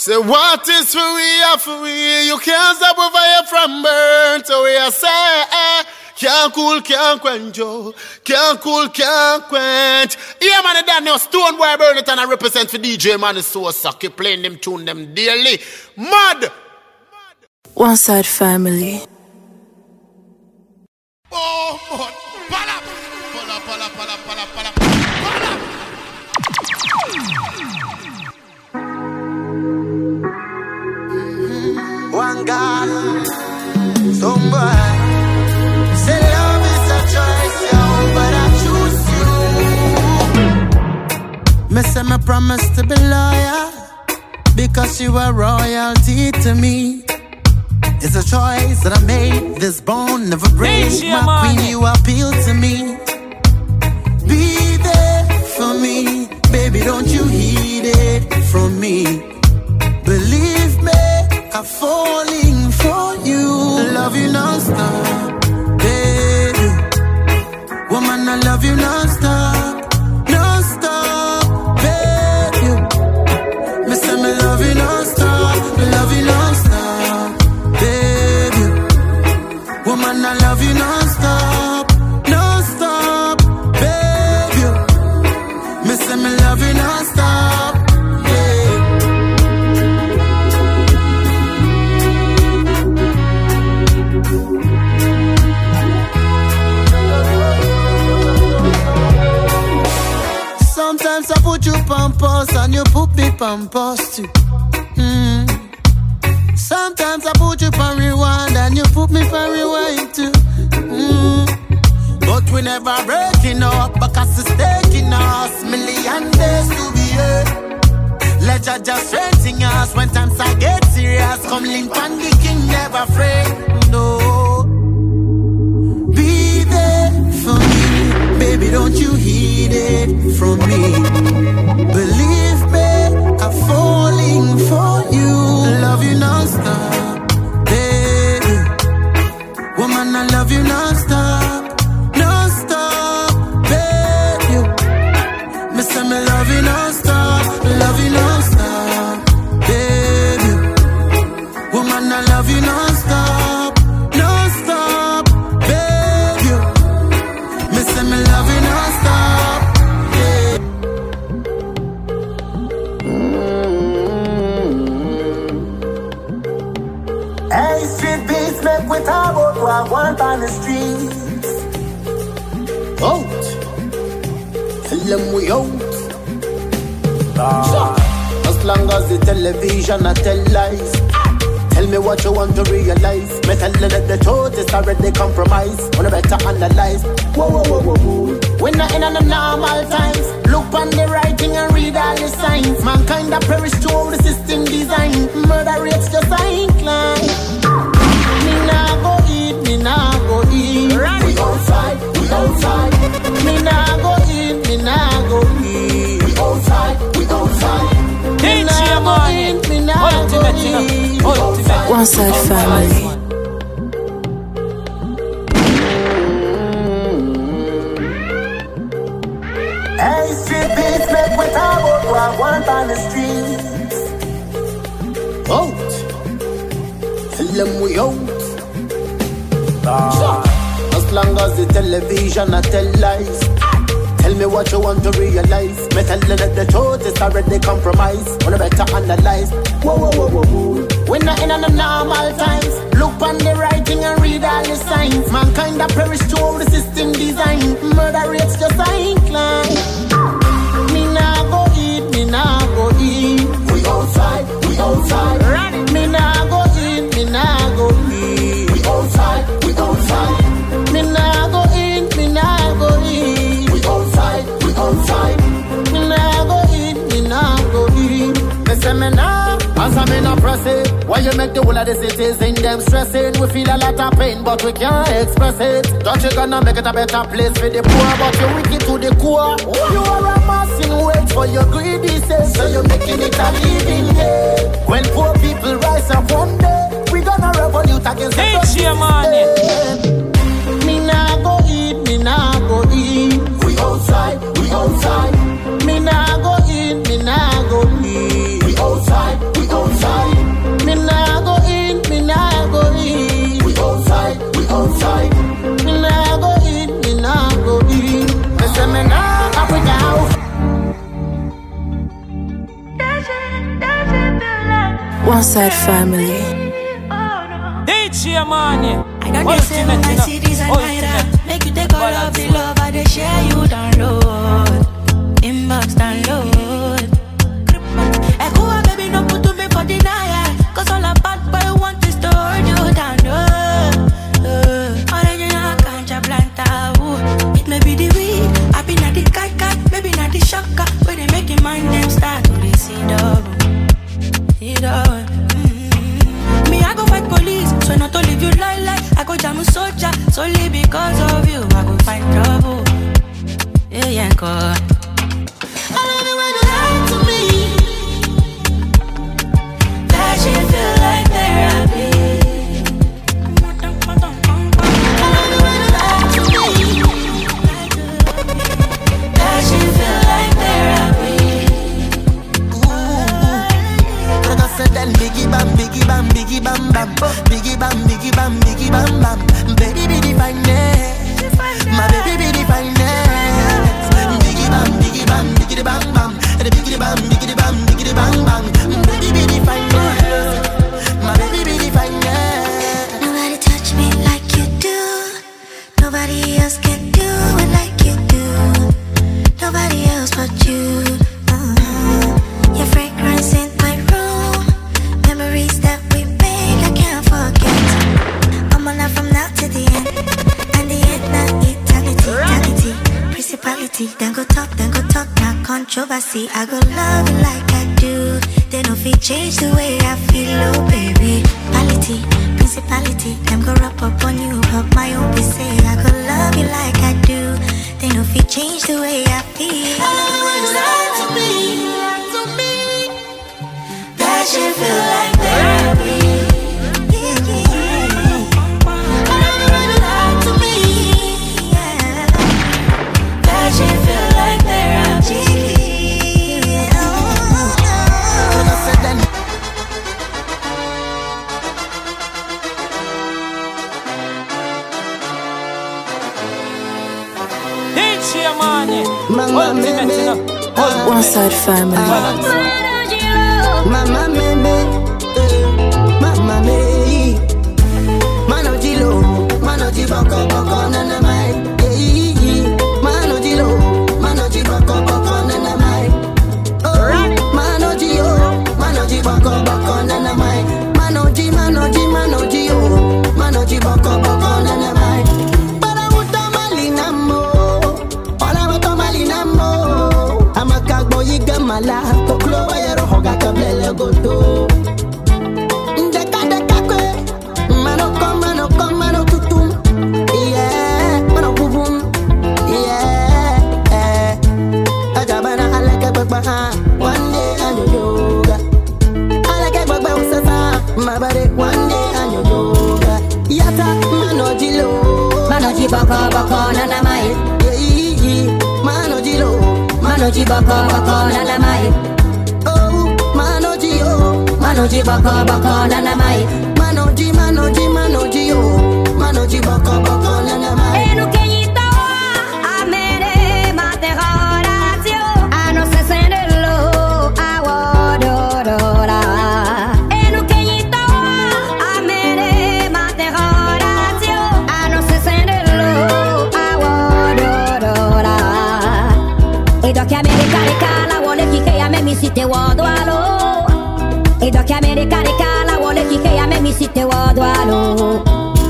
Say what is for we are for we. You can't stop a fire from burn. So we are say, can't cool, can't quench, oh. Can't cool, can't quench. Yeah, man, that now Stone Boy burn it and I represent for DJ man is so sucky. Playing them tune them daily. Mad. One Side Family. Oh, oh, pala. One God, somebody say love is a choice, yo, but I choose you. Me say me promise to be loyal because you are royalty to me. It's a choice that I made. This bone never breaks. My queen, you appeal to me. Be there for me, baby. Don't you heed it from me. Believe me, I'm falling for you. Love you non-stop, baby. Woman, I love you non-stop, non-stop, baby. Me say me love you non-stop, love you non-stop, baby. Woman, I love you non-stop, non-stop, baby. Me say me love you non-stop. Sometimes I put you pampas and you put me pampas too. Sometimes I put you on rewind and you put me on rewind too. But we never breaking up because it's taking us million days to be here. Let you just strengthen us when times I get serious. Come link and the king never afraid. No. Be there for me, baby, don't you heed it from me. Believe me, I'm falling for you. Love you non-stop, baby. Woman, I love you non-stop, non-stop, baby. Me say me love you non-stop, baby. Woman, I love you non-stop, non-stop, baby. Me say me love you non-stop. Hey, street beats make we talk about what I want on the streets. Out, tell them we out. As long as the television I tell lies. Tell me what you want to realize. Me tell you that the truth is already compromised. Wanna better analyze. Whoa, whoa, whoa, whoa, whoa. We're not in the normal times. Look on the writing and read all the signs. Mankind that perish to all the system design. Murder rates just a incline. Me nah go eat, me nah go eat. We outside, we outside. Me nah go eat, me nah go eat. We outside, we outside. Me nah go eat, me nah go eat. One Side Family. Hey, street beats make we talk about what I want on the streets. Out, tell them we out. As long as the television I tell lies. Tell me what you want to realize. Me tell you that the truth is already compromised. Wanna better analyze. Whoa, whoa, whoa, whoa, whoa. We're not in the normal times. Look on the writing and read all the signs. Mankind that perish to all the system design. Murder rates just a incline. Me nah go eat, me nah go eat. We outside, we outside. Me nah go eat, me nah go eat. We outside, we outside. Me nah go eat, me nah go eat. We outside, we outside. Me nah go eat, me nah go eat. Me say me nah, answer me nah press it. Why you make the whole of the cities in them stressing? We feel a lot of pain, but we can't express it. Don't you gonna make it a better place for the poor, but you wicked to the core. You are amassing wealth for your greedy self, so you're making it a living day. When poor people rise up one day, we gonna revolute against the system. Me nah go eat, me nah go eat. We outside, we outside. Me nah go eat, me nah go eat. We outside, we outside. One Side Family. DJ Money. I got this in my cities and night. Make you take all of the love I they share you download. Inbox download. Echo baby no put to me for denial. Cause all a bad boy want is to hold you down. Original cancha planta. It may be the weed. I be not the cat, maybe not the shocker. Where they make your mind them start to they see double. See double. Me, I go fight police, so not to leave you lie. I go jam a soldier, solely because of you. I go find trouble. Yeah, God. I love it when you lie to me. That shit feel like therapy. I love it when you lie to me. That shit feel like therapy. I said then biggie bam, biggie bam, biggie bam bam, biggie bam, biggie bam, biggie bam bam. Baby be the finest, my baby be the finest. Biggie bam, biggie bam, biggie bam bam, the biggie bam, biggie bam, biggie bam bam. Baby be the finest, my baby be the finest. Nobody touch me like you do. Nobody else can do it like you do. Nobody else but you. Your fragrance in my room. Memories that we made, I can't forget. I'm on that from now to the end. And the end, not eternity. Principality, then go talk, not controversy. I go love you like I do. They no fit change the way I feel, oh baby. Quality, principality, them go wrap up on you. But my own be say, I go love you like I do. They no fit change the way I feel. I love you when you lie to me. That shit feel like therapy. I love you when you lie to me. That shit feel like therapy. I said then. DJ Money. One Side Family. Mama me, mano jilo, mano jiboko boko nana mai. Mano jilo, mano jiboko boko nana mai. Oh, mano jiboko boko nana mai. Mano ji oh, mano jiboko boko nana mai. Para utamali mo, para utamali mo. Amakagbo yigamala, koklo wayero hoga kablele goto. Mano tutum, yeah, mano bubum, yeah. Ajabana alake bagba, one day anyo yoga. Alake bagba usasa, mabare one day anyo yoga. Yata mano jiboko nana mai. Yeah, mano jiboko nana mai. Oh, mano jiboko nana mai. Mano ji oh, mano ji boko nana mai. E no que a mere materatio, a no se senelo a wodora. E no que a mere materatio, a no se senelo a wodora. E do que americana cala, wole que a me misite wodalo. E do que americana cala, wole que a me misite wodalo.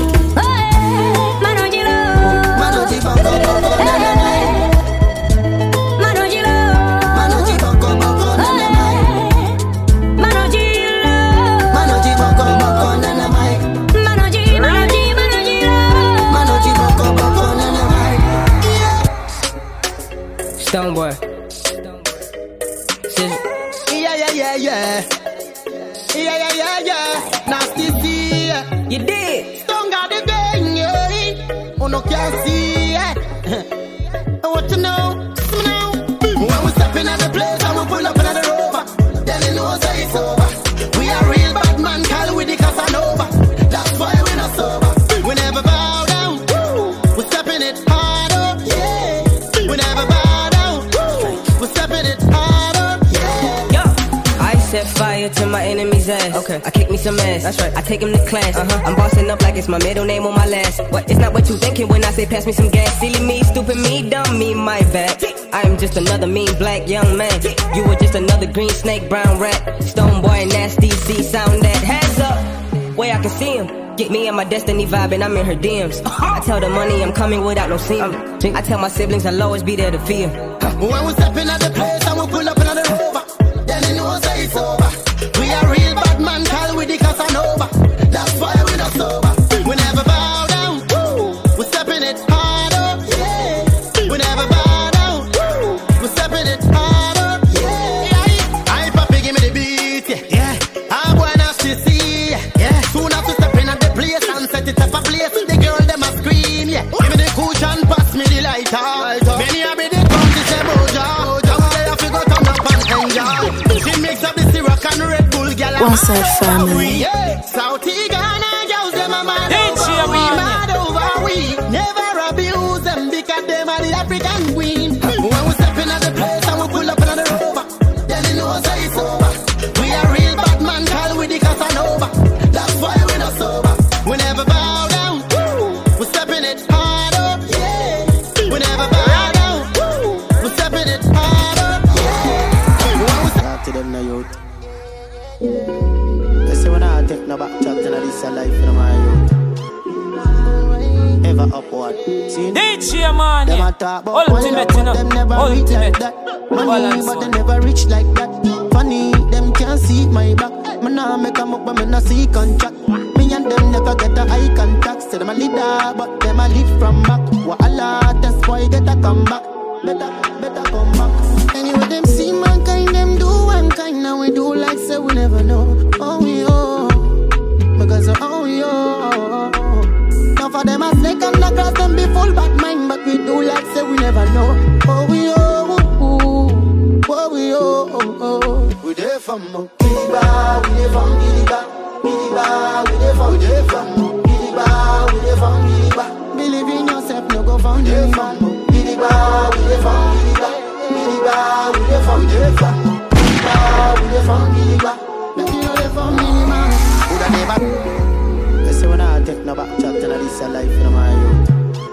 Stone boy. Yeah. Nasty see. You did. Stone got the gang, yeah. Oh no, can't see. What you know? When we stepping at the place and we pull up in the Rover, then you know say it's over. We are real bad man, call with the Casanova. That's why we're not sober. We never bow down. We're stepping it harder. Yeah. We never bow down. We're stepping it harder. Yeah. Yo, I set fire to my enemy's ass. Okay, I kick me some ass. That's right. I take him to class. I'm bossing up like it's my middle name on my last. What? It's not what you thinking when I say pass me some gas. Silly me, stupid me, dumb me, my bad. I am just another mean black young man. You were just another green snake, brown rat. Stone boy, nasty, C sound that. Hands up, way I can see him. Get me and my destiny vibe and I'm in her DMs. I tell the money I'm coming without no seam. I tell my siblings I'll always be there to fear. When we step in at the place and we pull up another rover, then you know say it's over. We are real bad man, call with the Casanova. That's why we not sober. We never bow down, we stepping it harder, yeah. We never bow down, we stepping it harder, yeah. I papi give me the beat, yeah. I wanna see, yeah. Soon as we step in at the place and set it up a place, the girl them a scream, yeah. Give me the cushion, pass me the lighter. Many a be the country say moja. They have to go turn up and enjoy. She mix up the syrup and Red Bull, girl. One Side Family. Southie Ghana girls them a mad over we, mad over we. Never abuse them because them are the African queen. When we step in at the place and we pull up another rover, then you know say it's over. We are real bad man, call with the Casanova. That's why we not sober. We never bow down, we stepping it harder, yeah. We never bow down, we stepping it harder, yeah. When we start to them now, youth. They say when I take no back chat and this a life in my youth. Ever upward. See? DJ man, them a talk about ultimate, money, but them never reach like that. Money, but they never reach like that. Funny, them can't see my back. Me nah make 'em up, but me nah see contract. Me and them never get a eye contact. Say them a leader, but them a lead from back. Wahala, that's why get a come back. Better come back. Anyway, them see mankind, them do mankind. Now we do like say we never know. Oh, we oh, because oh, we oh. Now for them a snake and the grass, them be full bad mind. But we do like say we never know. Oh, we oh, oh, we oh. We there from Gilliba, we there from Gilliba. Gilliba, we there from Gilliba, we there from Gilliba. Believe in yourself, no go from Gilliba. Gilliba, we there from Gilliba. Gilliba, we there from Gilliba. Gilliba, we there from Gilliba. Make you know they from Gilliba. Woulda never. They say when I take no back chat and this a life in my youth.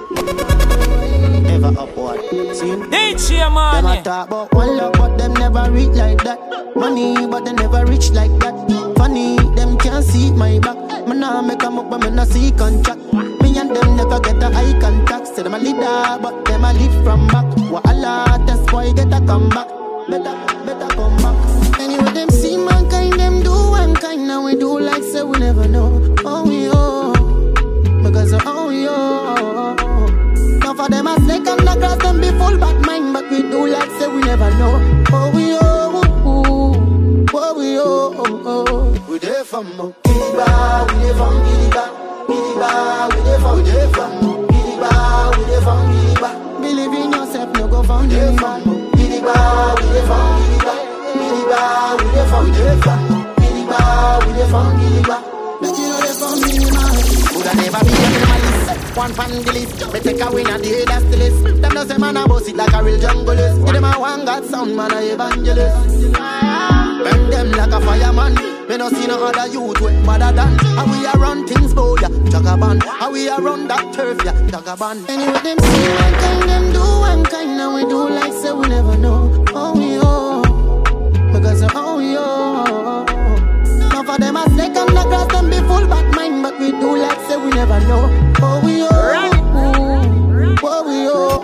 Ever upward. See? DJ man, them a talk about one love, but them never reach like that. Money, but they never reach like that. Funny, them can't see my back. Me nah make 'em up, but me nah see contract. Me and them never get a eye contact. Say them a leader, but them a lead from back. Wahala, that's why get a comeback. Better come back. Anyway, them see mankind, them do mankind. Now we do like say we never know. Oh, we oh, because oh, we oh. Now for them a snake and the grass, them be full bad mind. But we do like say we never know. Oh, we oh, oh, we oh. We there from Gilliba, we there from Gilliba. Gilliba, we there from Gilliba, we there from Gilliba. Believe in yourself, no go from Gilliba. Gilliba, we there from Gilliba. Gilliba, we there from Gilliba. Gilliba, we there from Gilliba. Make you know they from Gilliba. Woulda never be on my list. One pan the list. Me take a win at the head, that's the list. Them no say man a boss it like a real junglist. Give them a one God sound, man a evangelist. Burn them like a fireman. Me no see no other youth with mother than. How we a run things, boy, yeah, Jagaban. How we a run that turf, yeah, Jagaban. Anyway, them see mankind, them do mankind. Now we do like say we never know. Oh, we oh, because oh, we oh. Now for them a snake and the grass, them be full bad mind. But we do like say we never know. Oh, we oh, oh, we oh,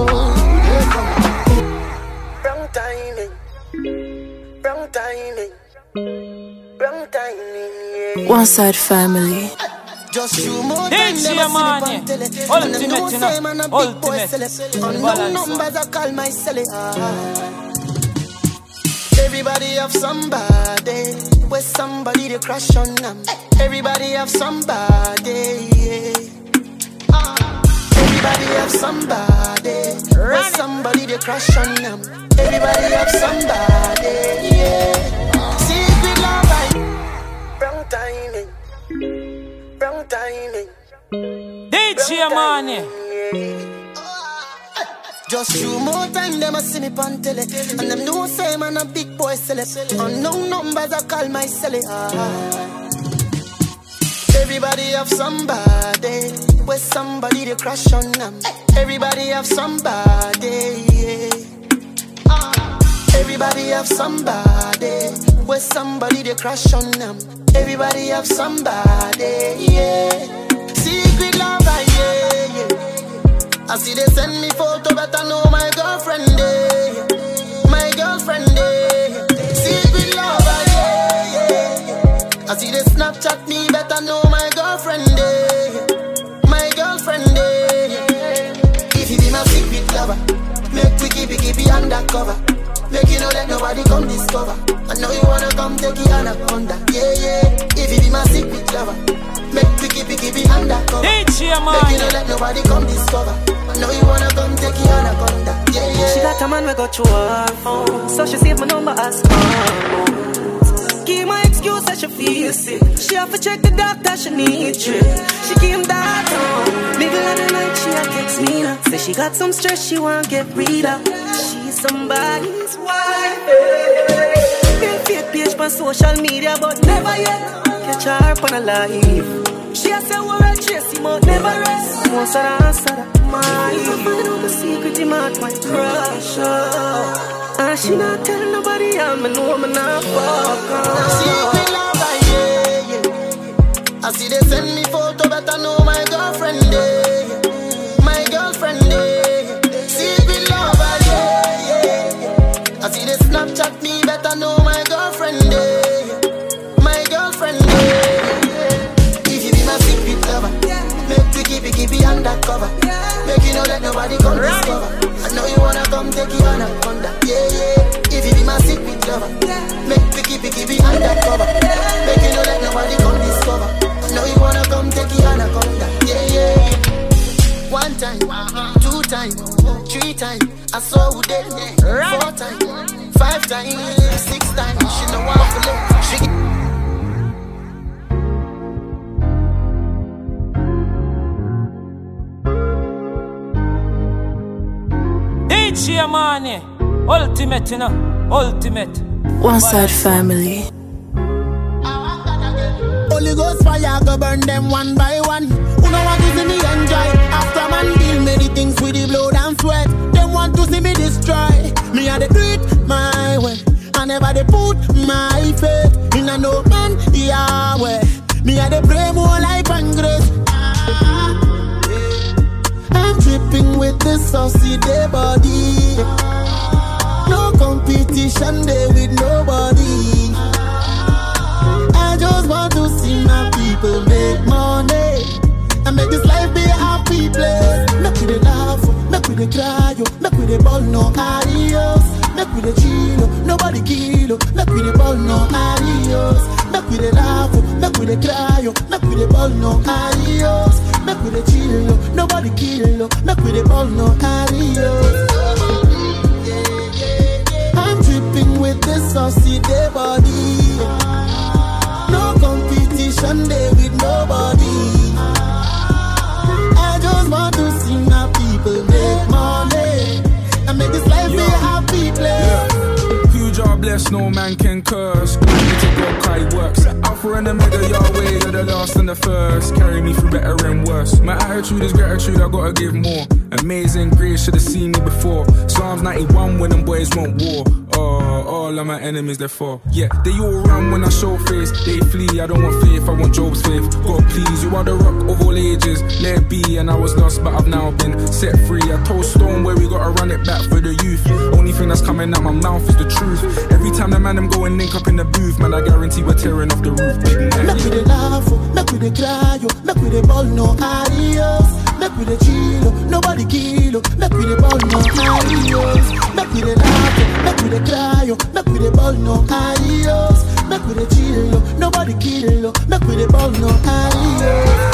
Wrong timing, wrong timing. One Side Family. Just you more time, never see me ultimate, no numbers I call my celly. Everybody have somebody, with somebody to crush on them. Everybody have somebody, yeah. Everybody have somebody, with somebody to crush on them. Everybody have somebody, yeah. Wrong timing, wrong timing. DJ Money. Just few more time, them a see me pan tele. And them know say man a big boy celeb. Unknown numbers I call my celeb. Everybody have somebody. Where somebody they crush on them. Everybody have somebody, yeah. Everybody have somebody. Where somebody they crush on them. Everybody have somebody, yeah. Secret lover, yeah, yeah. I see they send me photo, but I know my girlfriend, yeah. My girlfriend, yeah. Secret lover, yeah, yeah. I see they Snapchat me, but I know my girlfriend, yeah. My girlfriend, yeah. If you be my secret lover, make we keep it undercover. Make you know that nobody come discover. I know you wanna come take it anaconda. Yeah, yeah. If you be my secret lover, make we keep it undercover. Make you know that nobody come discover. I know you wanna come take it anaconda. Yeah, yeah. She got a man we go through her phone, so she save my number as phone. Give my excuse that she feel sick. She have to check the doctor, she need trip. She came that home, middle of the night she a text me now. Say she got some stress she want get rid of. She's somebody's wife. Been fake page on social media, but never yet catch her up on a live. She a say we're a chase him out, never rest. Most of the answer that mine. If I find out the secret, he might crush her. And she not tell nobody, I'm know I'm not fuck her. Secret lover, yeah, yeah. I see they send me photo, but I know my girlfriend, yeah. My girlfriend, yeah. Secret lover, yeah, yeah. I see they Snapchat me, but I know my girlfriend, yeah. My girlfriend, yeah. If you be my secret lover, make we keep it undercover. Make you know that nobody come discover. I know you wanna come take it anaconda. Yeah, yeah. If you be my secret lover, make we keep it undercover. Make you know that nobody come discover. I know you wanna come take it anaconda. Yeah, yeah. One time, 2 times, 3 times, I saw who dead. 4 times, 5 times, 6 times. She know I'm for love. She DJ Money, ultimate, you know, ultimate. One Side Family. Holy Ghost fire go burn them one by one. Who no want to see me enjoy? After man deal many things with the blood and sweat. Them want to see me destroy. Me and they do it my way. I never they put my faith in a no man Yahweh. Me and they pray more life and grace. I'm dripping with the saucy day body. No competition there with nobody. I just want to see my people make money and make this life be a happy place. Make we dey laugh, make we dey cry, make we dey ball no adios. Make we dey chill, nobody kill. Make we dey ball no adios. Make we dey laugh, make we dey cry, make we dey ball no adios. Make we dey chill, nobody kill. Make we dey ball no adios. I'm dripping with this saucy day body. No competition there with nobody. I just want to see my people make money and make this life be a happy place. Huge are blessed, no man can curse. Glory to God, Kai works. Alpha and Omega, Yahweh, you're the last and the first. Carry me through better and worse. My attitude is gratitude, I gotta give more. Amazing grace, should've seen me before. Psalms 91 when them boys want war. All of my enemies they fall. Yeah, they all run when I show face. They flee, I don't want faith, I want Job's faith. God please, you are the rock of all ages. Let it be, and I was lost, but I've now been set free. I told Stone where we gotta run it back for the youth. Only thing that's coming out my mouth is the truth. Every time the man them go and link up in the booth, man, I guarantee we're tearing off the roof. Big man, make we dey laugh, make we dey cry, make we dey ball no adios. Make we dey chill, nobody kill. Make we dey ball no adios. Make we dey laugh, make we dey cry, make we dey ball no adios. Make we dey chill, nobody kill. Make we dey ball no adios.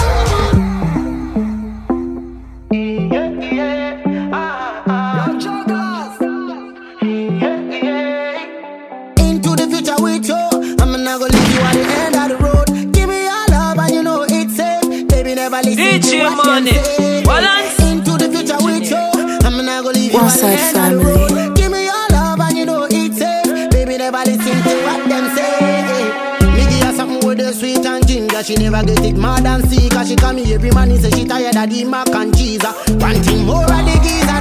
Into the future with you, I'm not gonna leave you at the end of the road. Give me your love and you know it's safe. Baby, never listen to what them say. Into the future with you, I'm not gonna leave leave you One Side Family. Give me your love and you know it's safe. Baby, never listen to what them say. Me give her something with the sweet and ginger. She never get it mad and sick. Cause she come here every man, he say she tired of the mac and cheese. One thing more of the geezer.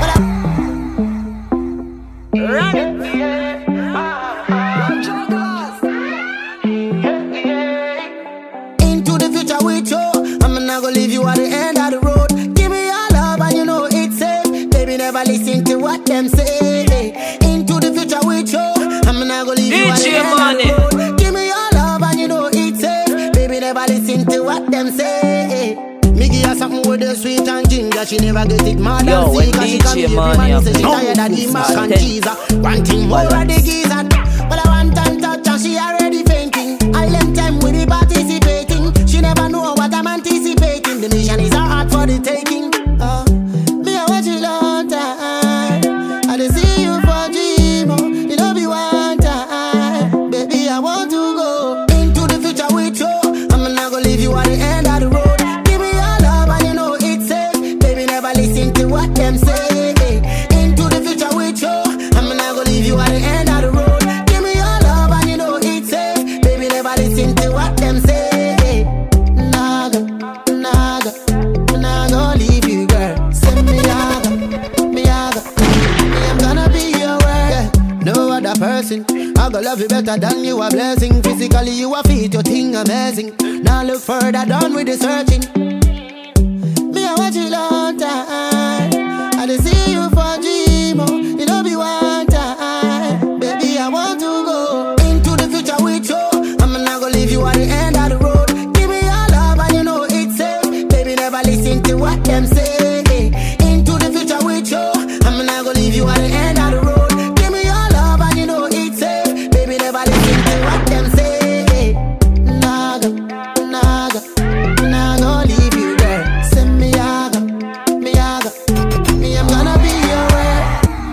Into the future with you, I'm not gonna leave you at the end of the road. Give me your love and you know it's safe. Baby, never listen to what them say. Into the future with you, I'm not gonna leave you at the end of the road. Give me your love and you know it's safe. Baby, never listen to what them say. Me give her something with the sweet and ginger. She never get it mad and sick. Cause she come here every man, say she tired of the mac and cheese. One thing more of the geezer. But I want and touch and she already fainting. All them time with the participating. She never know what I'm anticipating. The mission is hard for the taking. Me I watch you long time. I dey see you for dream. You know be one time. Baby, I want to go into the future with you. I'm not gonna leave you at the end of the road. Give me your love and you know it's safe. Baby, never listen to what them say. Into the future with you. I'm not gonna leave you at the end of the road. Give me your love and you know it's safe. Baby, never listen to what them say. Naga, naga, naga, leave you, girl. Send me yaga, me yaga. Me, I'm gonna be your word. No other person. I gonna love you better than you a blessing. Physically you a fit, your thing amazing. Now look further down with the searching. Me I watch you long time. I dey see you for dream. You know be one time. Baby, I want to go into the future with you. I'm not gonna leave you at the end of the road. Give me your love and you know it's safe. Baby, never listen to what them say. Into the future with you. I'm not gonna leave you at the end of the road. Give me your love and you know it's safe. Baby, never listen to what them say. Naga, naga, naga, leave you there. Send me yaga, me yaga. Me, I'm gonna be your word.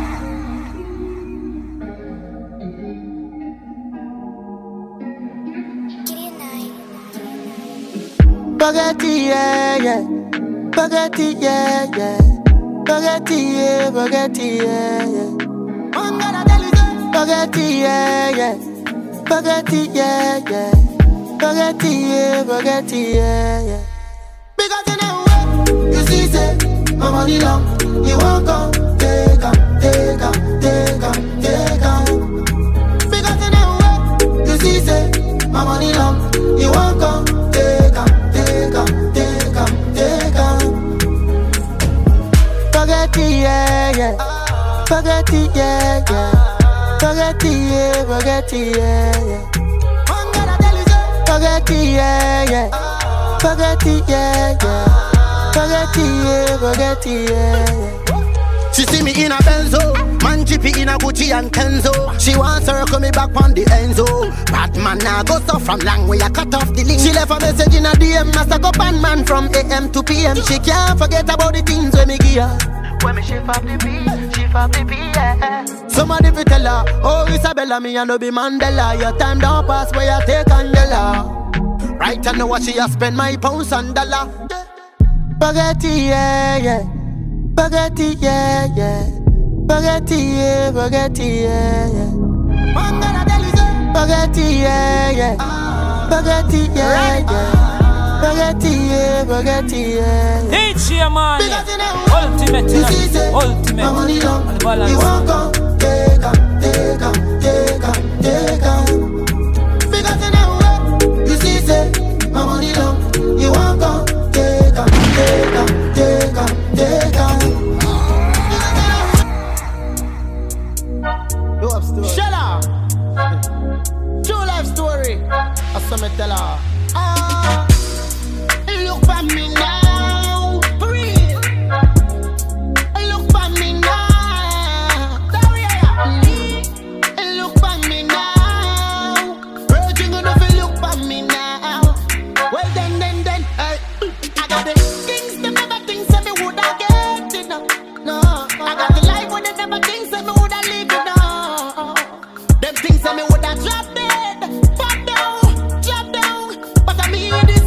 Spaghetti, yeah, yeah. Spaghetti, yeah, yeah. Spaghetti, yeah, spaghetti, yeah, yeah. I'm gonna tell you that. Spaghetti, yeah, yeah. Spaghetti, yeah, yeah. Spaghetti, yeah, spaghetti, yeah, yeah. Because you know what? You see, say, my money long. You won't go, take 'em, take 'em, take 'em, take 'em. Because you know what? You see, say, my money long. You won't go, take 'em, take 'em, take 'em, take 'em. Spaghetti, yeah, yeah. Spaghetti, yeah, yeah. Spaghetti, yeah, spaghetti, yeah, yeah. I'm gonna tell you so. Spaghetti, yeah, yeah. Spaghetti, yeah, yeah. Spaghetti, yeah, spaghetti, yeah, yeah. She see me in a Benzo, man jippy in a Gucci and Kenzo. She want circle me back on the Enzo. Batman now go so from long way I cut off the link. She left a message in a DM, I stuck up on man from AM to PM. She can't forget about the things when me give her. When me shift up the beat, shift up the beat, yeah. Somebody fi tell her, oh Isabella, me a no be Mandela. Your time don't pass where you take Angela. Right I know what she a spend my pounds and dollar. Spaghetti, yeah, yeah. Spaghetti, yeah, yeah. Spaghetti, yeah, spaghetti, yeah, yeah. I'm gonna tell you so. Spaghetti, yeah, yeah. Spaghetti, yeah, yeah. Spaghetti, yeah, spaghetti, yeah, yeah. DJ man, ultimate, ultimate. My money long, you won't go. Take 'em, take 'em, take 'em, take 'em. Because you know what? You see, say, my money long, you won't go. Take 'em, take 'em, take 'em, take 'em. Shut up. True life story. I saw me tell her. Look for me now. For real. Look for me now. Look for me now. Virgin enough to look for me now. Well then. Hey. I got the things that never think that me woulda get it. No. I got the life when they never think that me woulda live it. No. Them things that me woulda drop dead. Pop down. But I mean this.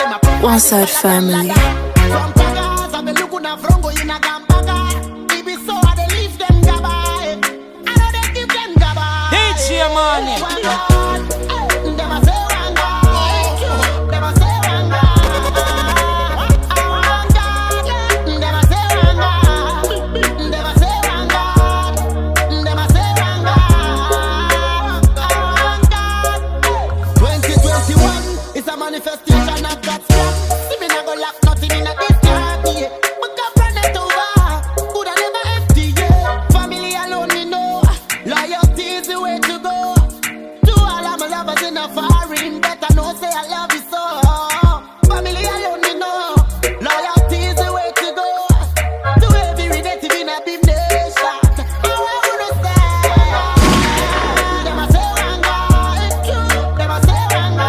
One Side Family. From Pagas, I've been looking at Frongo in a Gampaga. Baby, so I they leave them gaba. I know they give them gaba. DJ Money. Them a say wanga. Them a say wanga. Them a say wanga. Them a say wanga. Them a say wanga. 2021 is a manifestation of God's plan. See me not go lock nothing in a this can't be. But God run it over. Could I never empty, yeah. Family alone, me know. Loyalty is the way to go. To all of my lovers in a foreign, better know say I love you so. Family alone, me know. Loyalty is the way to go. To every relative in a big nation. How I wanna stand. Them a say wanga. Them a say wanga.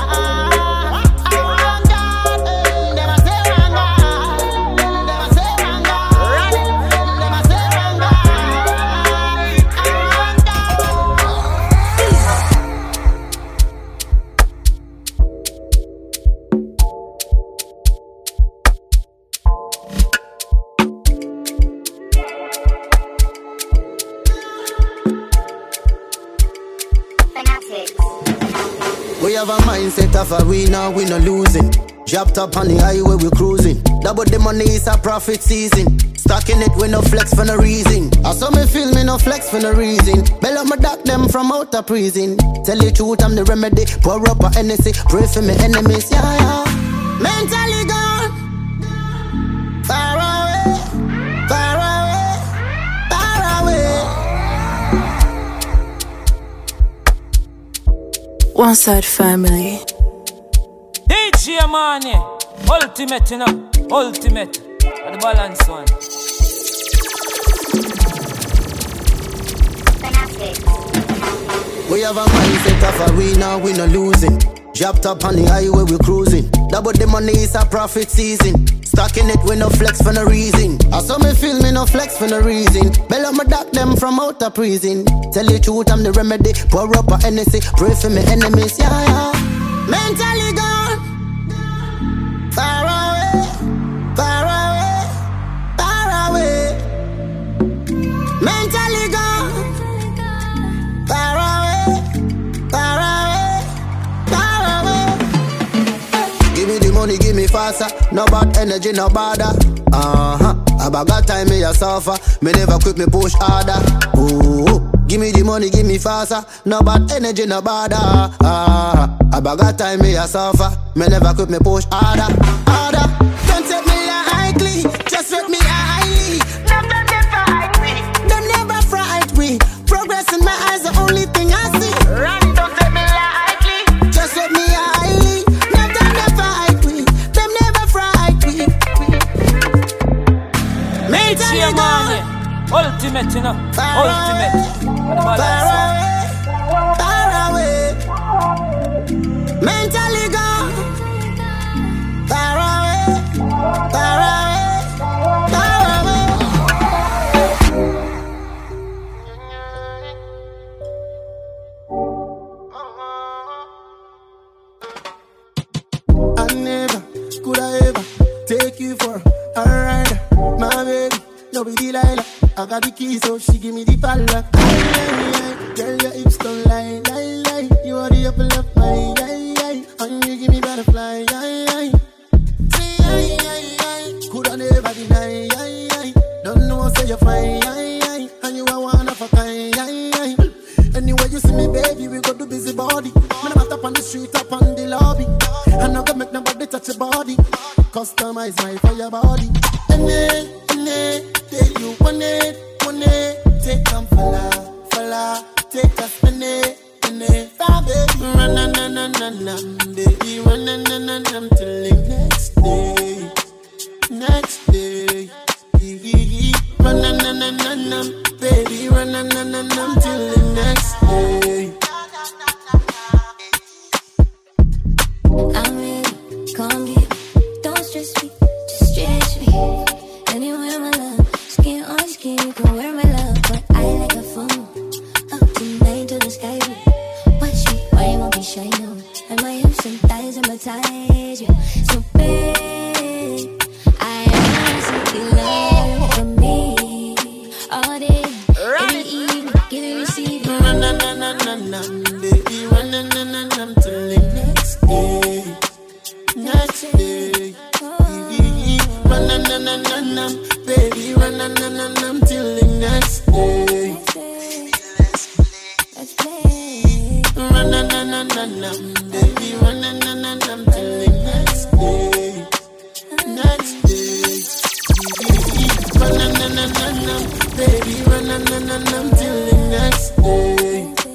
Them a say wanga. Them a say wanga. Them a say wanga. We have a mindset of a winner, we no losing. Dropped up on the highway, we cruising. Double the money is a profit season. Stacking it with no flex for no reason. I saw me feel me no flex for no reason. Bell up my dock them from out of prison. Tell the truth, I'm the remedy. Pour up a Hennessy, pray for me enemies, yeah, yeah. Mentally gone, far away, far away, far away. One Side Family. DJ Money. Ultimate, you know. Ultimate. And the balance one. We have a mindset of a winner, we no losing. Dropped up on the highway, we cruising. Double the money is a profit season. Stacking it with no flex for no reason. I saw me feel me no flex for no reason. Bell up my dock them from out of prison. Tell the truth, I'm the remedy. Pour up a Hennessy, pray for me enemies, yeah, yeah. Mentally gone, far away, far away, far away. Mentally gone, far away, far away, far away. Give me the money, give me faster. No bad energy, no bother. I got time, me a suffer. Me never quit, me push harder. Ooh, give me the money, give me faster. No bad energy, no bother. I got time, me a suffer. Me never quit, me push harder, harder. Don't take me lightly, just let me highly. Them never fright me. Them never fright me. Progress in my eyes, the only thing I see. Run, don't take me lightly, just let me highly. Them never fight me. Them never fright me. DJ Money. Ultimate, you know. Ultimate. And the balance one. Far away. Mentally gone. Far away. Far away. Far away. I never could I ever take you for a ride, my baby. No be Delilah. I got the keys, so she give me the padlock. Girl, your hips don't lie, lie, lie. You are the apple of my eye, and you give me butterfly, say, could I never deny, don't know, say you're fine, and you are one of a kind, Anyway, you see me, baby, we go do busy body. Man, I'm up on the street, up on the lobby. I'm not gonna make nobody touch your body. Customize my fire body. And then, take you one it. Take them falla, take us in it. Fire, baby, run, baby, run, till the next day. Run, baby, run, till the next day. I'm ready, come get me. Don't stress me, just stretch me. Anywhere, my love, skin on skin, you can wear my love. But I like a phone, up tonight to the sky. Watch me, why you won't be shy now? And my hips and thighs hypnotize you. So Baby, run till the next day. Run, baby, run till the next day. Next day. Run, baby, run till the next day.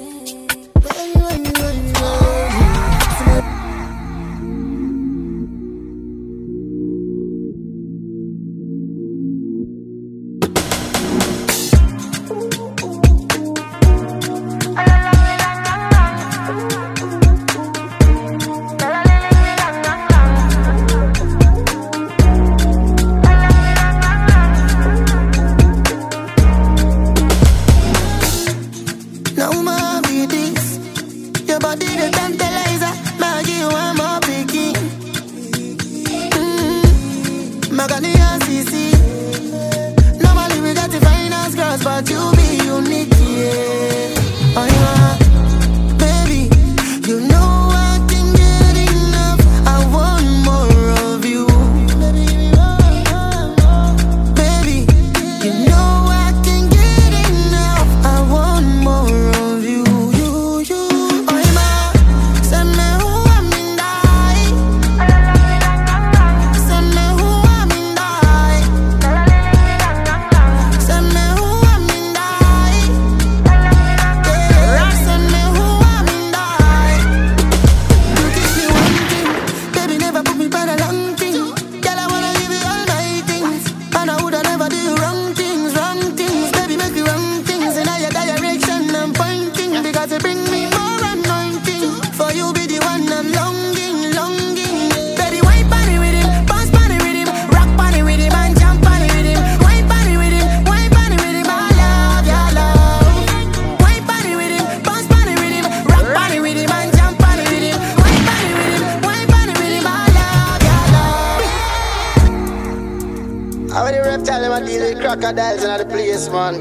Crocodiles in the place, man.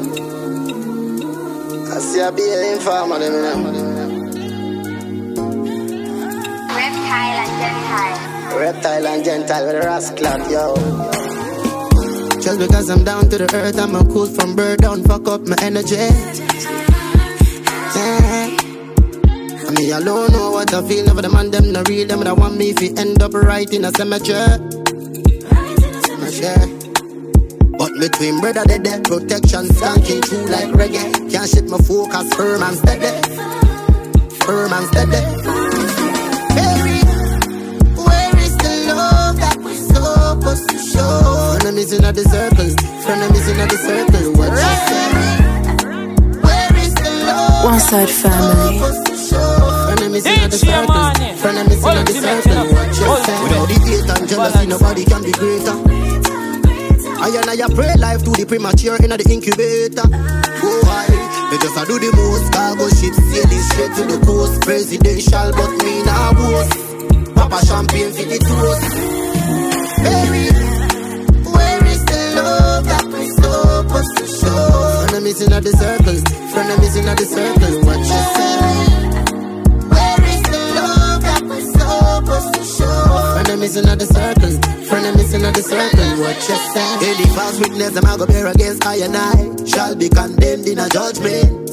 I see a beer informer, them, Reptile and Gentile with a rascal, yo. Just because I'm down to the earth, I'm a cool from birth, don't fuck up my energy. Yeah. I mean, I don't know what I feel, never the man, them not real, them that want me if you end up right in a cemetery. But between brother dead, protection skanking true like reggae. Can't shit my focus, firm and steady. Firm and steady. Baby, where is the love that we're supposed to show? Enemies in the circle, enemies in the circle. What you say? Where is the love? One Side Family. Enemies in the circle, enemies in the circle. What you say? Without the hate and jealousy, nobody can be greater. I pray life to the premature in the incubator. Oh, they just do the most cargo ship sailing straight to the coast. Presidential, but me now boast. Papa champagne for the toast. Baby, where is the love that we're supposed to show? Enemies in the circle, enemies in the circle. What you say? Where is the love that we're supposed to show? Enemies in the circle, enemies in the circle. What you say? Any false witness, I'm go bear against I and I shall be condemned in a judgment.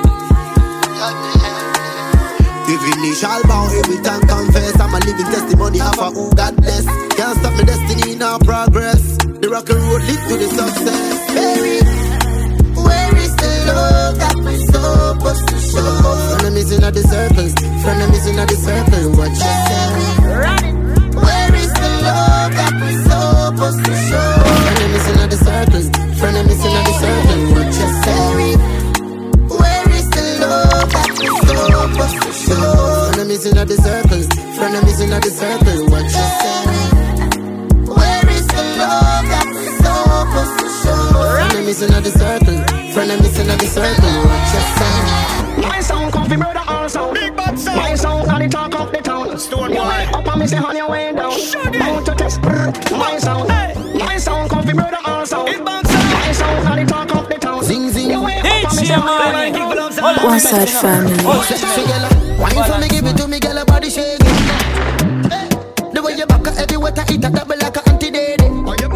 Every knee shall bow, every tongue confess. I'm a living testimony of a who God bless. Can't stop my destiny in our progress. The rock and road lead to the success. Baby, where is the love that we're supposed to show? Enemies in the circle, enemies in the circle. What you say? Where is the love that we're supposed to show? Enemies in the circle, enemies in the circle. What you say? Where is the love that we're supposed to show? Enemies in the circle, enemies in the circle. What you say? Where is the love that we're supposed to show? Enemies in the circle, enemies in the circle. What you say? My sound comfy brother also. Big bad sound. My sound on the talk of the town. Stone boy. Up on me say on your way down. Bound to test. My sound. My sound comfy brother also. Big bad sound. My sound on the talk of the town. Zing zing. One Side Family. Wine for me, give it to me, girl, a body shaking. The way you back her everywhere, to eat a double like a auntie daddy.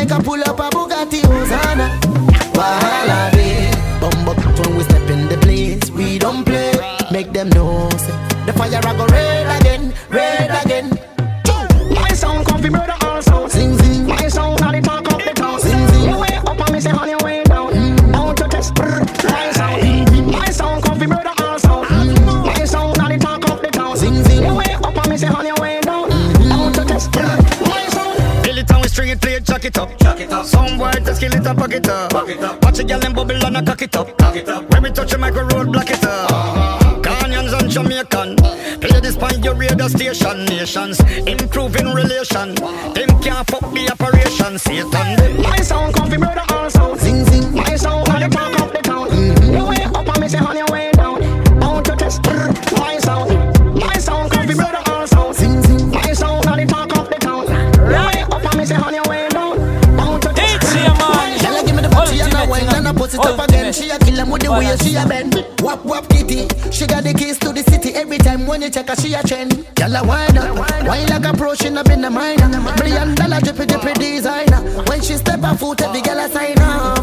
make a pull up a Bugatti Hosanna. Wahala day, bumbo when we step in the place, we don't play. Make them know, say, the fire a go red again, red again. My sound comfy brother also. Sing sing. My sound now the talk of the town. Sing sing. You way up and me say on your way down. Down to test. My sound comfy brother also. My sound now the talk of the town. Sing sing. You way up and me say on your way down. Down to test. My sound. Kill it on we string it, play it, jack it up. Some boy just kill it and pack it up. Watch a girl and bubble and a cock it up. When we touch a micro road, block it up. Ghanaians and Jamaican, play this on your radio station. Nations improving relation. Them can't fuck the operation. Satan. My sound comfy brother also. Sing sing. My sound now the talk of the town. You way up and me say on your way down. Down to test. My sound comfy brother also. Sing sing. My sound now the talk of the town. You way up and me say on your way down. Down to test. Girl, give me the body and I wine and I put it up again. She a kill them with the way she a bend. Wap wap kitty, she got the keys to the city. Every time when you check her, she a trend. Girl a wine up, wine like a pro, she not been a minor. $1 million drippy drippy designer. When she step her foot, every girl a sign off.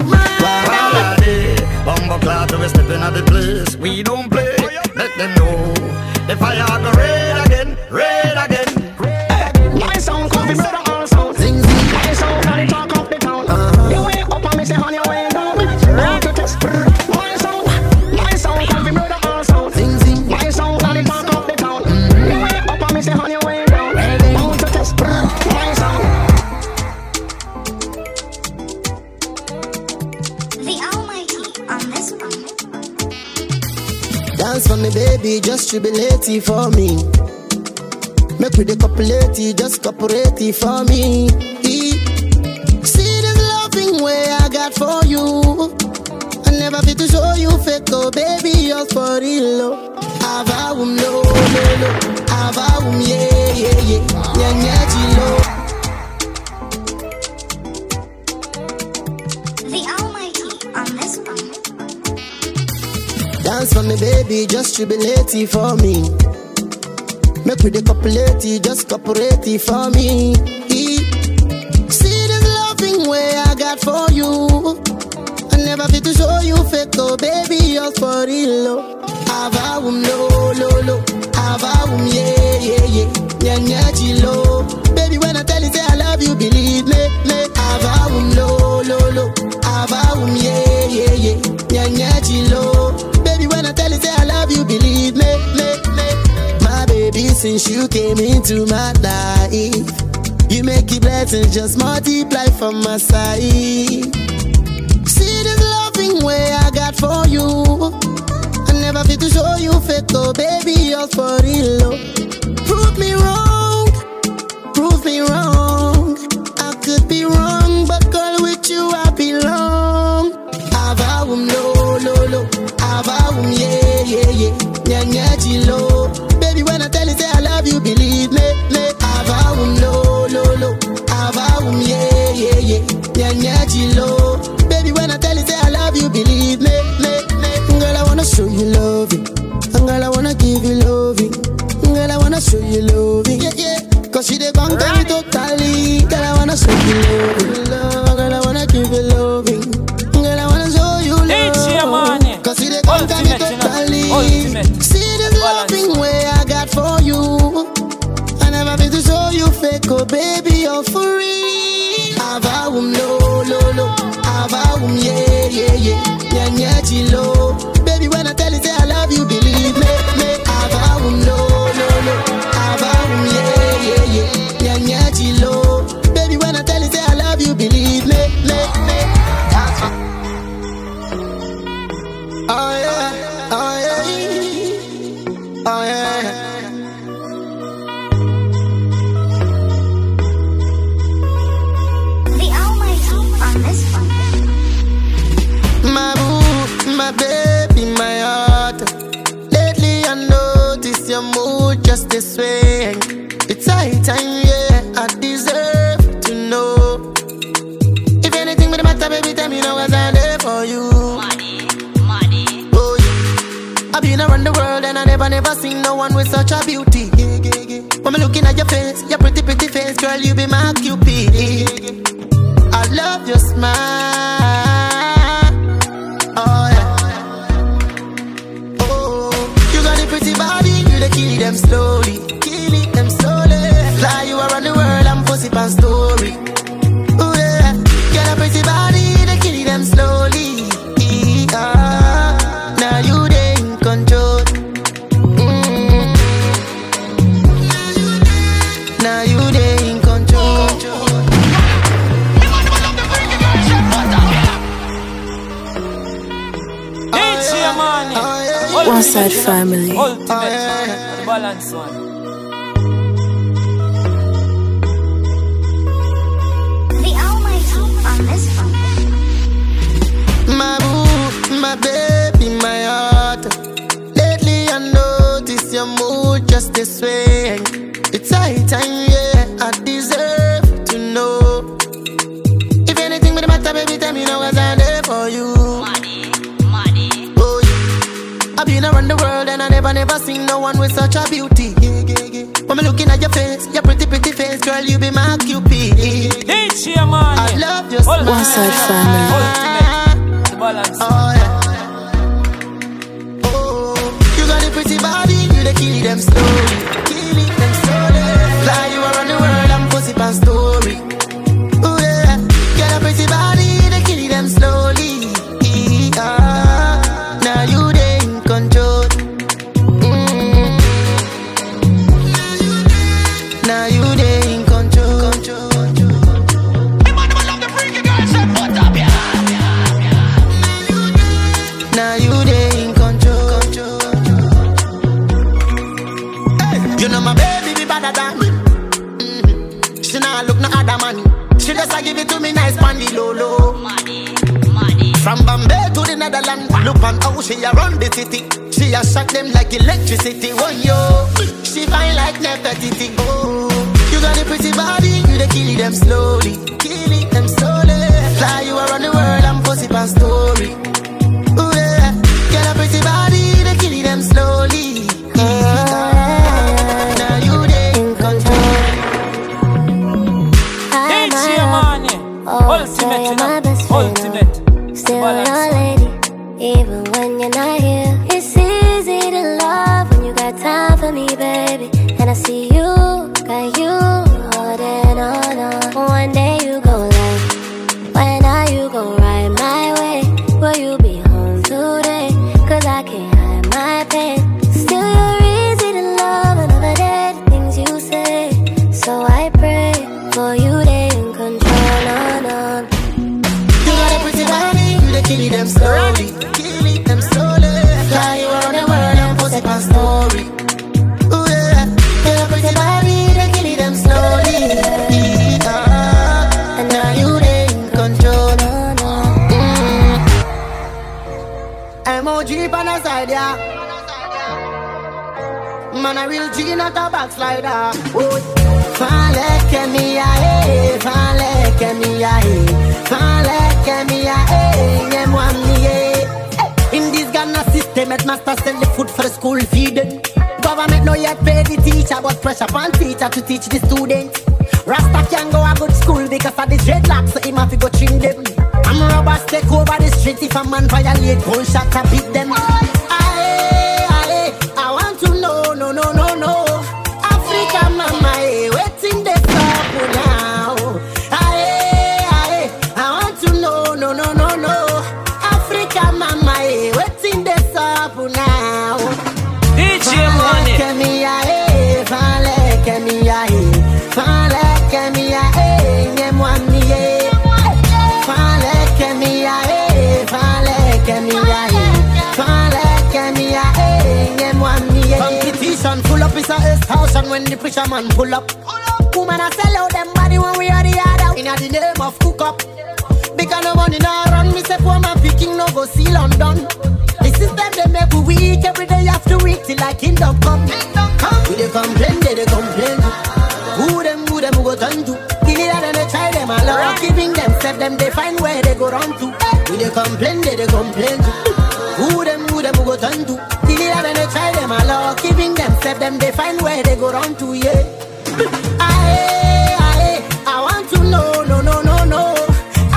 Bumbo clad, we stepping at the place. We don't play, let them know. The fire go red again, red again. My sound comfy brother also. Sing sing. My sound now the talk of the town. You way up and me say on your way down. Down to test. My sound comfy brother also. Sing sing. My sound now the talk of the town. You way up and me say on your way down. Down to test. My sound. The Almighty on this one. Dance for me, baby, just jubilate for me. Make with the copulate, just cooperate for me. See this loving way I got for you. I never fit to show you fake, oh baby, yours for real. Avawum no, no, no. Avawum yeah, yeah, yeah. Yeah, chilo. The Almighty on this one. Dance for me, baby, just jubilate for me. Make with the copulate, just cooperate for me. See this loving way I got for you. I never fit to show you fake, oh baby, yours for real. Avawum no, no, no. Avawum yeah, yeah, yeah. Yeah, chilo. Baby, when I tell you say I love you, believe me. Avawum no, no, no. Avawum yeah, yeah, yeah. Yeah, chilo. Baby, when I tell you say I love you, believe me. My baby, since you came into my life, you make the blessings just multiply from my side. See this loving way I got for you. I never fit to show you fake, oh baby, yours for real. Prove me wrong, prove me wrong. I could be wrong, but girl, with you I belong. Avawum no, no, no. Avawum yeah, yeah, yeah. Yeah, chilo. Baby, when I tell you say I love you, believe me. Avawum no, no, no. Avawum yeah, yeah, yeah. Yeah, chilo. Baby, when I tell you say I love you, believe me. Girl, I wanna show you loving. Girl, I wanna give you loving. Girl, I wanna show you loving. Yeah, yeah. Cause she dey conquer me totally. Girl, I wanna show you loving. Girl, I wanna give you loving. Girl, I wanna show you love. Cause she dey conquer me totally. See this loving way I got for you. I never been to show you fake, oh baby, you're for real. Avawum no, no, no. Avawum yeah, yeah, yeah. Yeah, chilo. Baby, when I tell you say I love you, believe me. Avawum no, no, no. Avawum yeah, yeah, yeah. Yeah, chilo. Baby, when I tell you say I love you, believe me. Oh yeah, oh yeah, oh yeah. The Almighty on this one. My boo, my baby, my heart. Lately I notice your mood just this way. It's high time, yeah, I deserve to know. If anything but the matter, baby, tell me now as I'm there for you. Money. Oh yeah. I've been around the world and I never seen no one with such a beauty. When I'm looking at your face, your pretty face, girl, you be my cupid. love your smile. Oh yeah. Oh, you got a pretty body, you the kill them slowly. Kill it them slowly. Fly you around the world and pussy pan story. Oh yeah. Got a pretty body, they kill them slowly. Now you they in control. Now you they in control. One side family. Ultimate. The balance one. The Almighty on this one. My boo, my baby, my heart. Lately I notice your mood just this way. It's high time, yeah, I deserve to know. If anything with the matter, baby, tell me now as I'm there for you. Oh yeah. I've been around the world and I never seen no one with such a beauty. When me looking at your face, your pretty face, girl, you be my cupid. I love your smile. One side family. The balance. Oh yeah. Oh, you got a pretty body, you the kill them slowly. Kill it them slowly. Fly you around the world and pussy pan story. Oh yeah. Got a pretty body, they kill them slowly. Now you they in control. Now you they in control. Now you they in control. You know my baby be better than me. She nah look no other man. She just a give it to me nice pandy low low. From Bombay to the Netherlands, look on how she a run the city. She a shock them like electricity. Oh yo, she fine like Nefertiti. Oh, you got a pretty body, you the kill them slowly. Kill it them slowly. Fly you around the world and pussy pan story. Oh yeah, get a pretty body, they kill them slowly. Now you they in control. Ultimate, you know. Ultimate. Still your lady, even when you're not here. It's easy to love when you got time for me, baby. And I see you, got you, holding on. One day you go left, when now you go right my way. Will you be home today? Cause I can't hide my pain. Still you're easy to love, another day the things you say. So I pray for you, they in control, no. You got a pretty body, you the kill them slowly. Kill it them slowly. Fly you around the world and pussy pan story. Oh yeah, you got a pretty body, they kill them slowly. And now you they in control. MOG pan a side, yeah. Man a real G, not a backslider. Fale que mi ae, fale que mi ae, fale que mi ae, nye moi mi ae. In this Ghana system, headmaster sell the food for the school feeding. Government no yet pay the teacher, but pressure upon teacher to teach the students. Rasta can go a good school because of the dreadlocks, so him have to go trim them. I'm robbers take over the street if a man violate, gunshot to beat them. Aye, I want to know, no. Africa mama, waiting the stop now. Aye, I want to know, no. Africa mama, waiting the stop now. DJ Money. Fale que mi ae, nye moi mi ae. Fale que mi ae, nye moi mi ae. Competition full up is a house when the pressure man pull up. Woman a sell out them body when we are the yard out. In the name of cook up. Because no money now run, me say poor man picking no go see London. The system they make we weak, every day after week till like kingdom come. We they complain, they complain. Who them go turn to? The leader then they try them all out. Giving them step them they find where they go run to. We they complain, they complain. Who them go turn to? The leader then they try them all out. Giving them step them they find where they go run to, yeah. Aye, I want to know, no.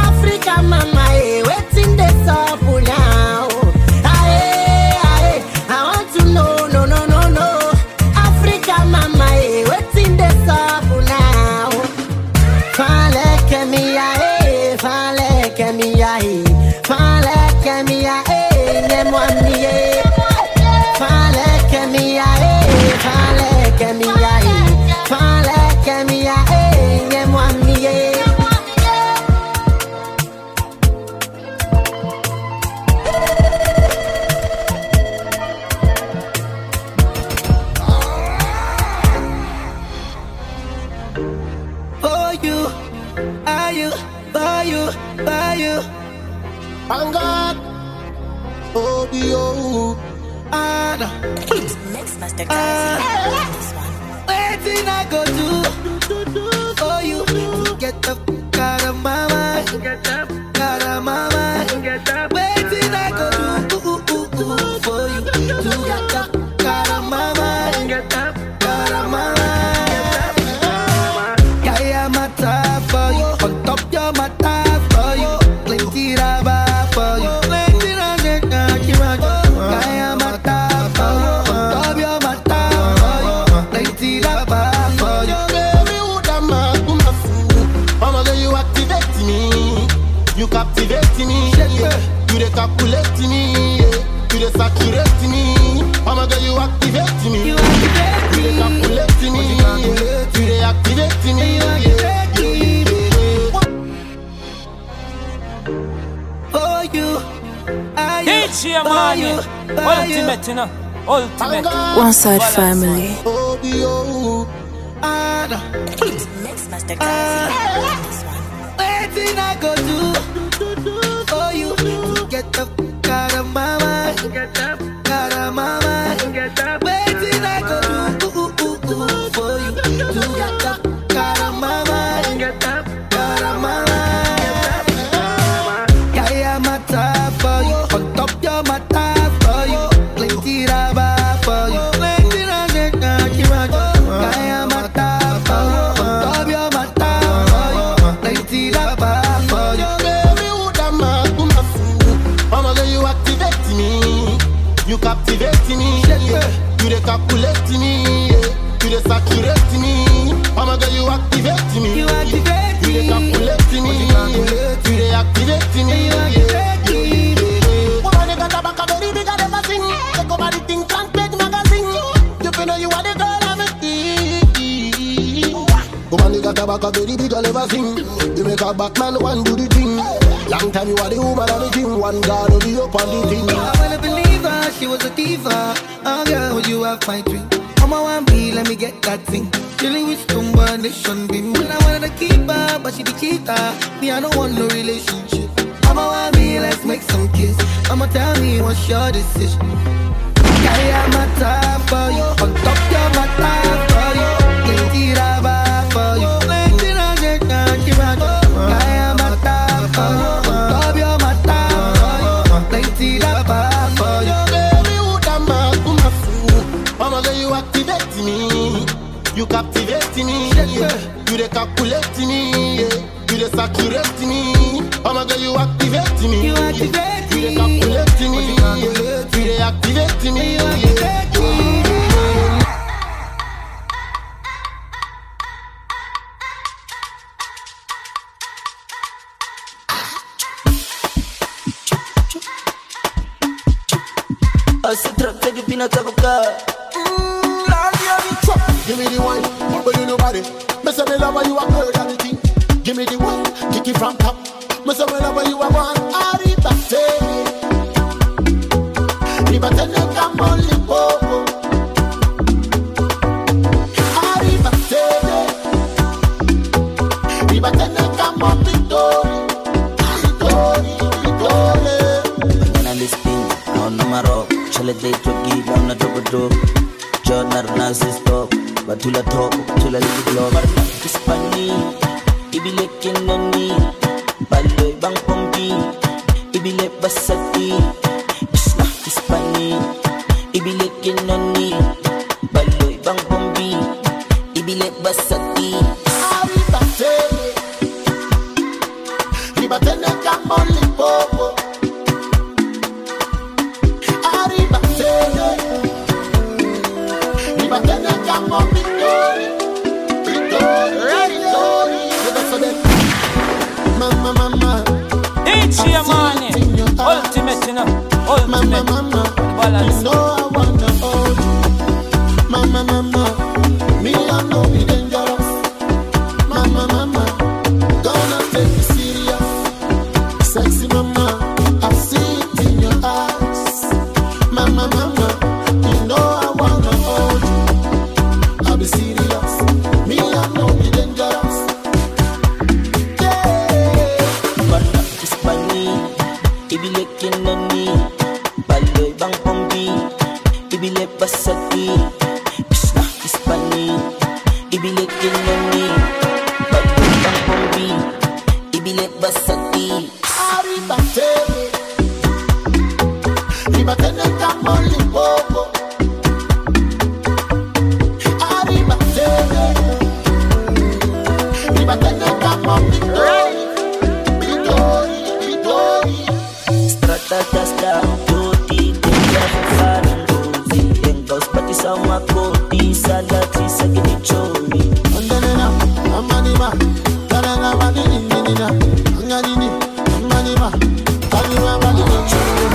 Waiting I go do for you to get up out of my mind, out of my mind. Waiting I go do for you to get up out of my mind, out of my mind. Yeah, yeah, my time for you, on top you're my time for you, plenty rubber for you. You captivate me, you dey calculate me, you dey saturate me. Mama girl, you activate me, you dey calculate me, you dey activate me. For you, Teach your money, ultimate, you know, ultimate. One Side Family. Waiting I go do for you to get up out of my mind, out of my mind. Waiting I go do for you to get up out of my mind, out of my mind. Yeah, yeah, my time for you, on top you're my time for you, plenty rubber for you. Yeah, yeah, my time for you, on top you're my time for you, plenty rubber for you. You captivate me, you dey calculate me, you dey saturate me. Mama girl, you activate me, you dey calculate me, you dey activate me. Woman, you got a back a very big and everything. Take over the thing, can't make magazine. You feel know you are the girl I'm a woman, you got a back a very big and everything. You make a Batman one do the thing. Long time you are the woman of the thing. One God will be up on the thing. I wanna believe her, she was a diva. Oh girl, would you have my dream? Mama want me, let me get that thing. Chilling with combination beam. When I wanted to keep her, but she be cheater. Me, I don't want no relationship. Mama want me, let's make some kiss. Mama tell me what's your decision. Carry out my time for you, on top you're my time for you. Plenty rubber for you. Plenty rubber, carry out my time for you, on top you're my time for you. Plenty rubber for you. Mama girl, you activate me, you captivate me, you dey calculate me, you dey saturate me. Mama girl, you activate me, you dey calculate me, you dey activate me. I sit trap, take a peanut avocado. Give me the one, but you nobody. Me say me love you a girl and the thing. Give me the one, kick it from top. Me say me love you a one. Arribate, arribate ne camo lipopo. Arribate, arribate ne camo pitori, pitori, pitori. When I listen, on my rock, chale day to give on the double door. John Narnasi stop, but to la top, to la little blow. Hispani, ibile kinani, baloy bang pombi, ibile basati. Isna Hispani, ibile kinani, baloy bang pombi, ibile basati. Arribate, arribate ne camo lipopo. Mama, mama, Teach your money, ultimate, you know, ultimate. Balance. You know I wanna hold you. Mama, mama, me I know be dangerous. Mama, mama, gonna take you serious. Sexy mama, I see it in your eyes. Mama, mama, you know I wanna hold you. I'll be serious. Me I know be dangerous. Hispani, ibile kinani, baloy bang pombi, ibile basati, isna Hispani, ibile kinoni, bagutang pombi, ibile basati. Arriba tele, arriba tele kamoli bobo. Arriba tele, arriba tele kamoli bidori, bidori. Strata tasta, jodi, denja faran dozi, engaus pati sama koti, salati sagini chori. Andanena, amanima, tanana manini nina, anganini, amanima, tanima manini chori.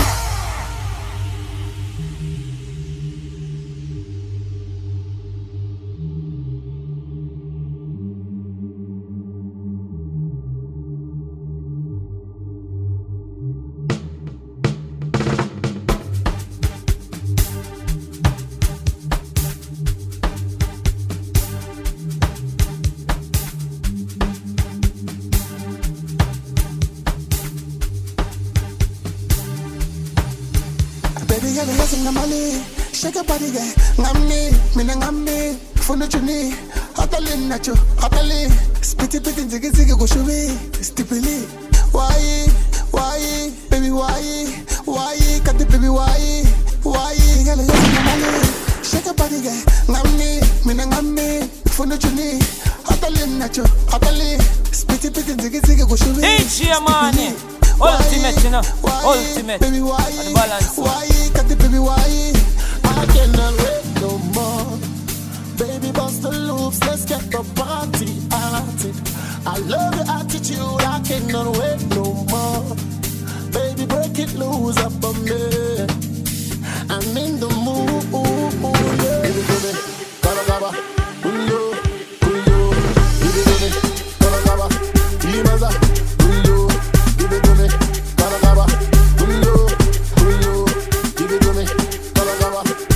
Shake your body, yeah. Ngamni, mina ngamni. Funu chuni, hotali nacho, hotali. Spitty pitty, ziggy ziggy go shubi. Stipili, why, baby, why? Cut the baby, why? Gala yes ngamali. Shake your body, yeah. Ngamni, mina ngamni. Funu chuni, hotali nacho, hotali. Spitty pitty, ziggy ziggy go shubi. H money, ultimate, you know, ultimate. Baby, why? Cut the baby, why? I cannot wait no more. Baby, bust the loops, let's get the party started. I love your attitude, I cannot wait no more. Baby, break it loose up on me. I'm in the mood, yeah. Baby, baby, gaba gaba, uyo, baby, baby, gaba gaba, imaza, uyo, baby, baby, gaba gaba, uyo, baby, baby, gaba gaba.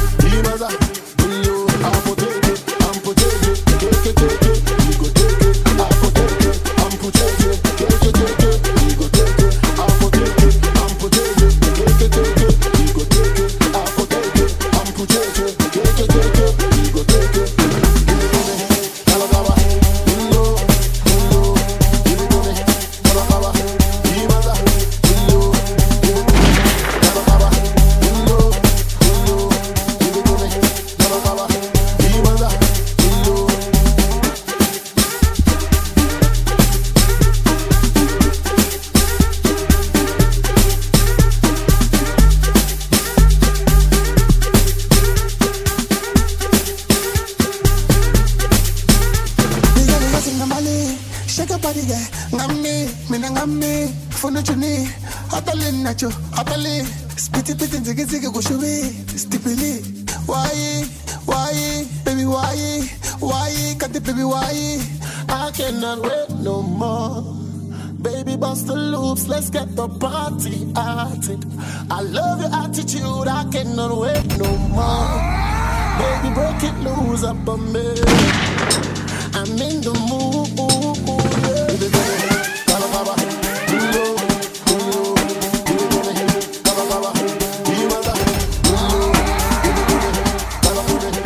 Spitty pitty ziggy ziggy go shubi. Stipili, why, baby, why? Cut the baby, why? I cannot wait no more. Baby, bust the loops, let's get the party started. I love your attitude, I cannot wait no more. Baby, break it loose up on me. I'm in the mood, yeah. Baby, baby, gaba gaba, uyo, baby, baby, gaba gaba, imaza, uyo, baby, baby, gaba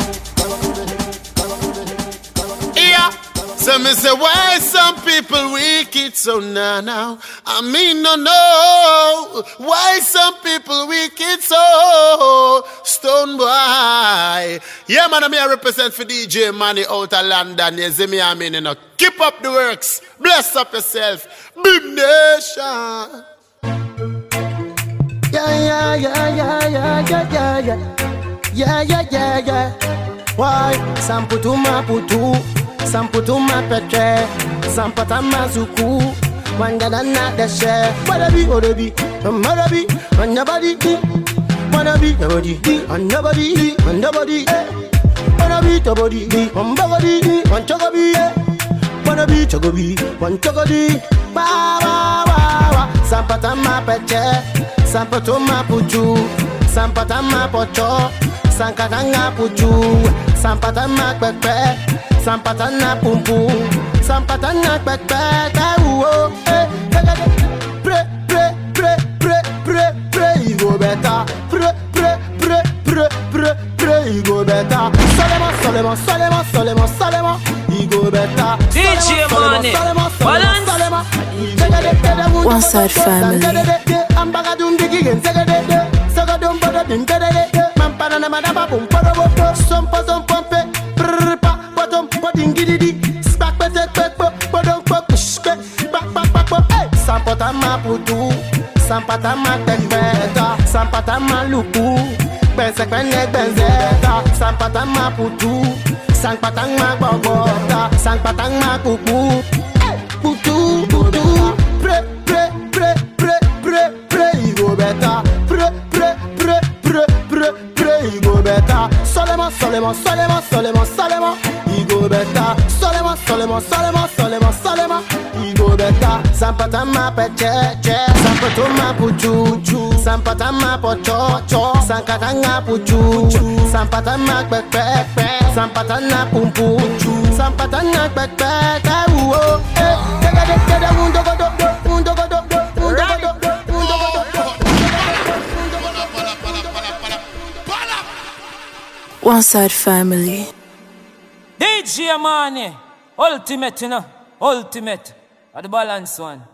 gaba. Yeah, so me say why some people wicked so now. I mean no, why some people wicked so stone boy. Yeah man, I represent for DJ Money out of London. You see me, I mean, you know, keep up the works, bless up yourself, big nation. Yeah. Why? Samputuma putu, samputuma petre, sampatama zuku. Wanda na the share. Wadabi, odabi, madabi, and nobody. Wannabe, nobody, and nobody, and nobody. Wannabe, nobody, and nobody, and chogobi. Wannabe, chogobi, and chogodi. Wa. Sampatama peche, sampatuma putu, sampatama pocho, sankatanga putu, sampatama pepe, sampatana pumpu, sampatana pepe. Pray, you go better. Pray, Solemo, he go better. DJ Money, balance. One Side Family. I'm back doing big again. Sagadum, Badabin, Mampana, Madabum, Padabo, some Pazon Pompe, Bottom, Potting Giddy, Spack, Bottom, Sampata Maputu, Sampata Matembeta, Sampata Maluku, Bensekene Benzeta, Sampata Maputu, Sampatang Mabogota, Sampatang Makuku, Putu, Pre, you go better, Pre, you go better, Solemo, you go better, Solemo, you go better, Sampatama peche, Sampatoma puchu, Sampatama pocho, Sankatanga puchu, Sampatama pepe, Sampatana pumpu, Sampatana pepe, One Side Family. DJ Money, ultimate, ultimate. At the balance one.